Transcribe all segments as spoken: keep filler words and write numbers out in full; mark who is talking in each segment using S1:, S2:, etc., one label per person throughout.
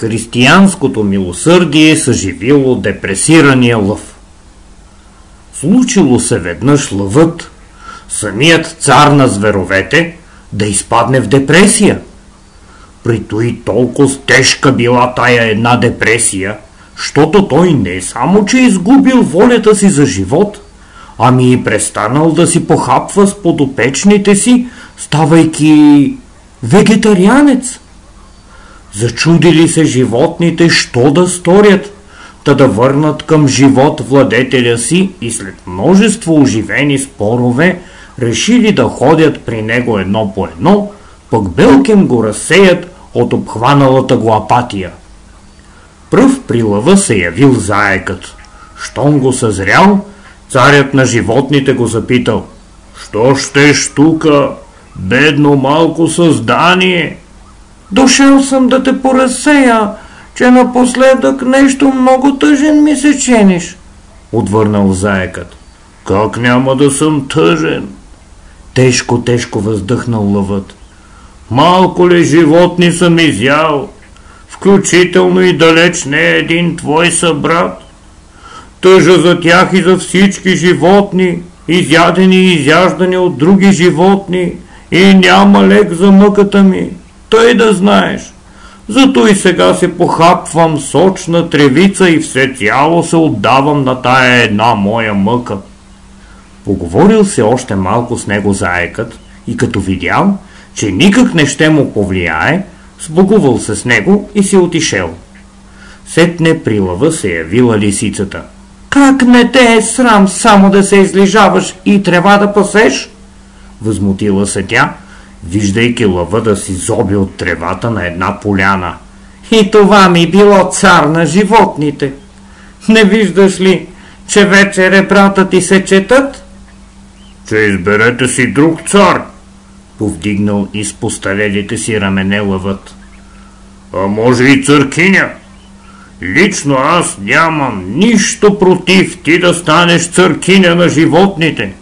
S1: християнското милосърдие съживило депресирания лъв. Случило се веднъж лъвът, самият цар на зверовете, да изпадне в депресия. При той толкова тежка била тая една депресия, щото той не само, че изгубил волята си за живот, ами и престанал да си похапва с подопечните си, ставайки вегетарианец. Зачудили се животните, що да сторят, та да върнат към живот владетеля си и след множество оживени спорове решили да ходят при него едно по едно, пък белкем го разсеят от обхваналата го апатия. Пръв при лъва се явил заекът. Щом го съзрял, царят на животните го запитал: «Що щеш тука, бедно малко създание?»
S2: «Дошъл съм да те поразсея, че напоследък нещо много тъжен ми се чениш»,
S1: отвърнал заекът.
S3: «Как няма да съм тъжен?»
S1: Тежко-тежко въздъхнал лъвът.
S3: «Малко ли животни съм изял, включително и далеч не един твой събрат? Тъжа за тях и за всички животни, изядени и изяждани от други животни, и няма лек за мъката ми, тъй да знаеш. Зато и сега се похапвам сочна тревица и всецяло се отдавам на тая една моя мъка».
S1: Поговорил се още малко с него заекът и като видял, че никак не ще му повлияе, сбогувал се с него и си отишел. Сетне при лъва се явила лисицата.
S2: «Как не те е срам само да се излежаваш и трева да пасеш?»
S1: Възмутила се тя, виждайки лъва да си зоби от тревата на една поляна.
S2: «И това ми било цар на животните. Не виждаш ли, че вече ребрата ти се четат?»
S3: «Че изберете си друг цар»,
S1: повдигнал изпостарелите си рамене лъвът.
S3: «А може и църкиня. Лично аз нямам нищо против ти да станеш църкиня на животните».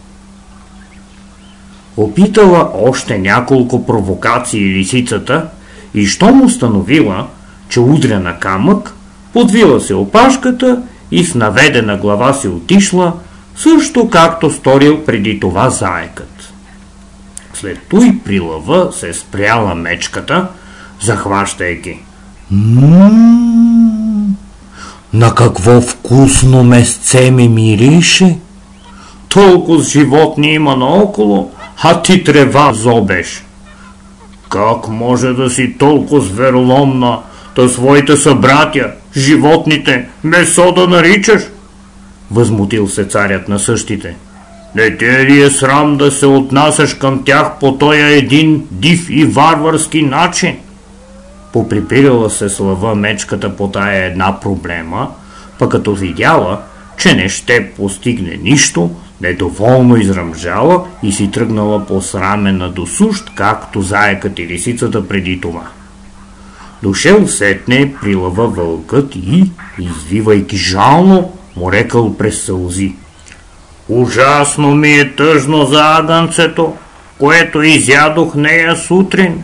S1: Опитала още няколко провокации лисицата и щом установила, че удря на камък, подвила се опашката и с наведена глава си отишла, също както сторил преди това заекът. След той при лъва се спряла мечката, захващайки.
S2: «Ммм, на какво вкусно месце ми мирише!
S3: Толкова животни има наоколо, а ти трева зобеш. Как може да си толкова звероломна, да своите събратя, животните, месо да наричаш?»
S1: Възмутил се царят на същите.
S3: «Не те ли е срам да се отнасяш към тях по тоя един див и варварски начин?»
S1: Поприпирала се с лъва мечката по тая една проблема, пък като видяла, че не ще постигне нищо, недоволно изръмжала и си тръгнала посрамена до сущ, както заекът и лисицата преди това. Дошел сетне при лъва вълкът и, извивайки жално, му рекал през сълзи.
S3: «Ужасно ми е тъжно за агънцето, което изядох нея сутрин.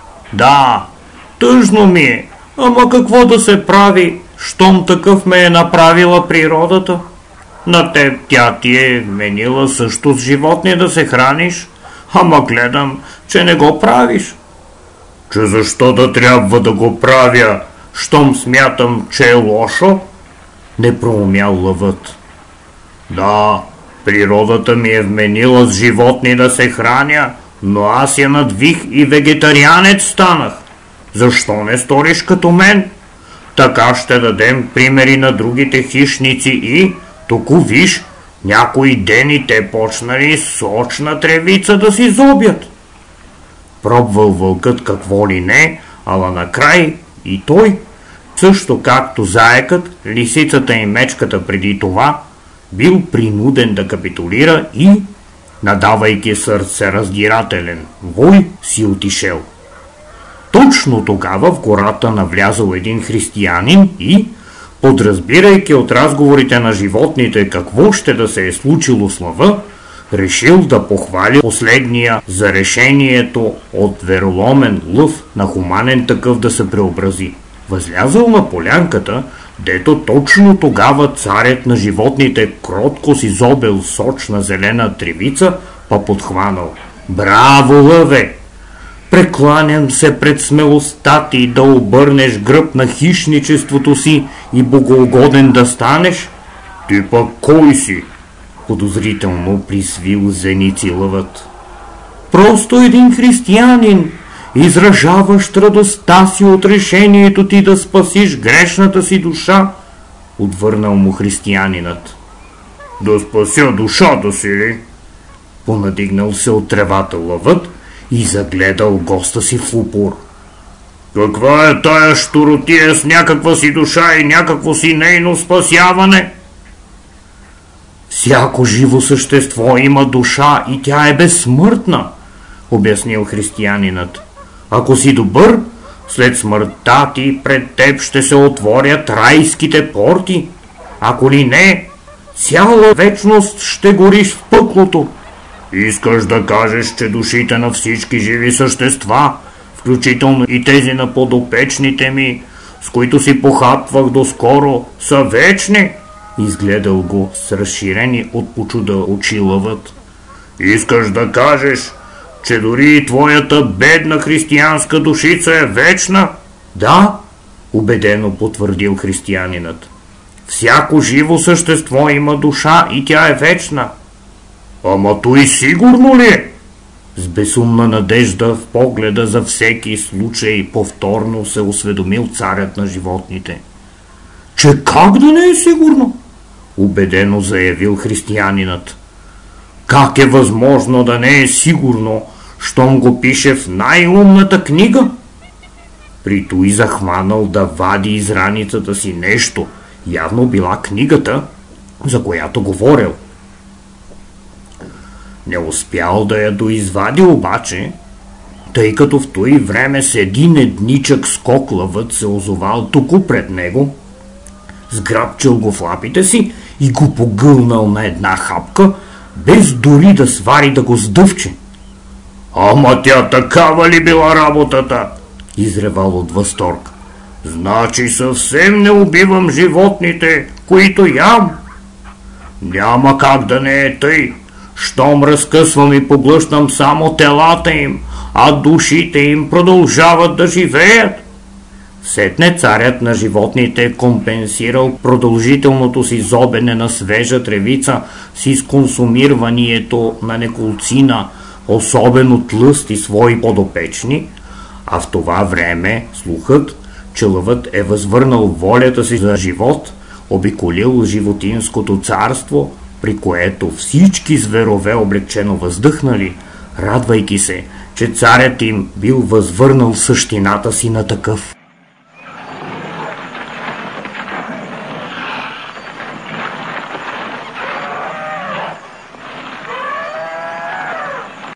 S3: Да, тъжно ми е, ама какво да се прави, щом такъв ме е направила природата? На теб тя ти е вменила също с животни да се храниш, ама гледам, че не го правиш». «Че защо да трябва да го правя, щом смятам, че е лошо?»
S1: не проумял лъвът.
S3: «Да, природата ми е вменила с животни да се храня, но аз я надвих и вегетарианец станах. Защо не сториш като мен? Така ще дадем примери на другите хищници и, току виж, някой ден и те почнали сочна тревица да си зобят».
S1: Пробвал вълкът какво ли не, ала накрай и той, също както заекът, лисицата и мечката преди това, бил принуден да капитулира и, надавайки сърце раздирателен вой, си отишел. Точно тогава в гората навлязал един християнин и, подразбирайки от разговорите на животните какво ще да се е случило с лъва, решил да похвали последния за решението от вероломен лъв на хуманен такъв да се преобрази. Възлязъл на полянката, дето точно тогава царят на животните кротко си зобел сочна зелена тревица, па подхванал: „Браво, лъве! Прекланям се пред смелостта ти да обърнеш гръб на хищничеството си и богоугоден да станеш“. „Ти пък кой си?“ подозрително присвил зеници лъвът. „Просто един християнин, изражаващ радостта си от решението ти да спасиш грешната си душа“, отвърнал му християнинът. „Да спася душата си ли?“ понадигнал се от тревата лъвът и загледал госта си в упор. „Каква е тая щуротия с някаква си душа и някакво си нейно спасяване?“ „Всяко живо същество има душа и тя е безсмъртна“, обяснил християнинът. „Ако си добър, след смъртта ти пред теб ще се отворят райските порти. Ако ли не, цяла вечност ще гориш в пъклото.“ „Искаш да кажеш, че душите на всички живи същества, включително и тези на подопечните ми, с които си похапвах доскоро, са вечни?“ изгледал го с разширени от почуда очи лъвът. „Искаш да кажеш, че дори и твоята бедна християнска душица е вечна?“ „Да“, убедено потвърдил християнинът. „Всяко живо същество има душа и тя е вечна.“ „Ама той сигурно ли е?“ С безумна надежда в погледа за всеки случай повторно се осведомил царят на животните. „Че как да не е сигурно?“ убедено заявил християнинът. „Как е възможно да не е сигурно, щом го пише в най-умната книга?“ При той захванал да вади из раницата си нещо, явно била книгата, за която говорил. Не успял да я доизвади обаче, тъй като в той време с един едничък скок лъвът се озовал току пред него, сграбчил го в лапите си и го погълнал на една хапка, без дори да свари да го сдъвче. „Ама тя такава ли била работата?“ изревал от възторг. „Значи съвсем не убивам животните, които ям?“ „Няма как да не е тъй. Щом разкъсвам и поглъщам само телата им, а душите им продължават да живеят.“ Сетне царят на животните компенсирал продължителното си зобене на свежа тревица с изконсумирването на неколцина, особено тлъсти свои подопечни, а в това време слухът, че лъвът е възвърнал волята си за живот, обиколил животинското царство, при което всички зверове облегчено въздъхнали, радвайки се, че царят им бил възвърнал същината си на такъв.